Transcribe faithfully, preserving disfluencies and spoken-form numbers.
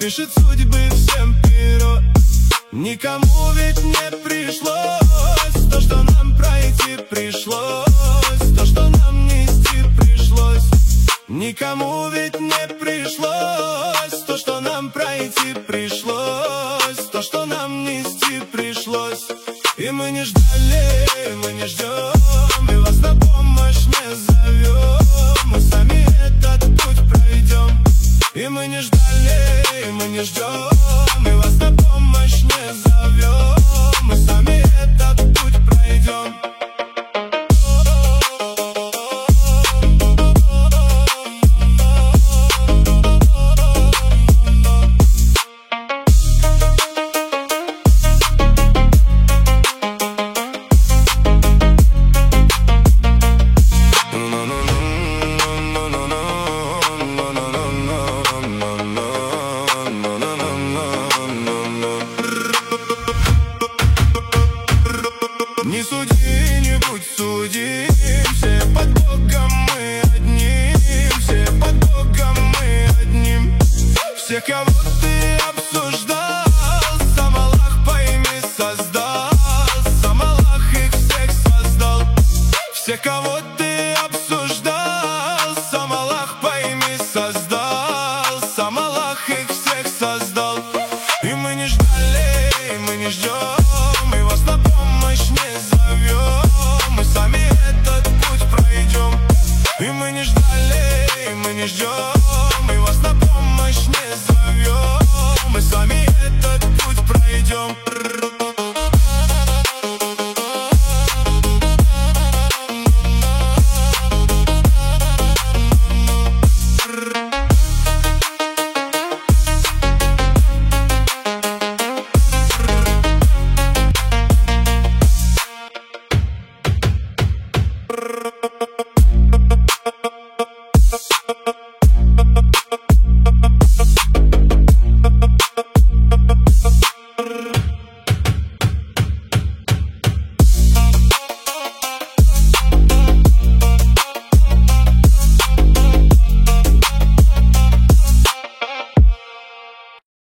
пишет судьбы всем вперед. Никому ведь не пришлось то, что нам пройти пришлось, то, что нам нести пришлось. Никому ведь не пришлось то, что нам пройти пришлось, то, что нам нести пришлось. И мы не ждали, мы не ждем, и вас на помощь не зовем. Мы сами этот путь пройдем. И мы не ждали, мы не ждем, и вас на помощь не зовем. Мы сами этот путь пройдем. Не суди, не будь судим, все под Богом мы одним, все под Богом мы одним. Всех, кого ты обсуждал, сам Аллах, пойми, создал. Сам Аллах их всех создал. Всех, кого ты обсуждал, сам Аллах, пойми, создал. Сам Аллах их всех создал. И мы не ждали, мы не ждем, и вас на помощь не зовем. Мы сами этот путь пройдем. И мы не ждали, мы не ждем.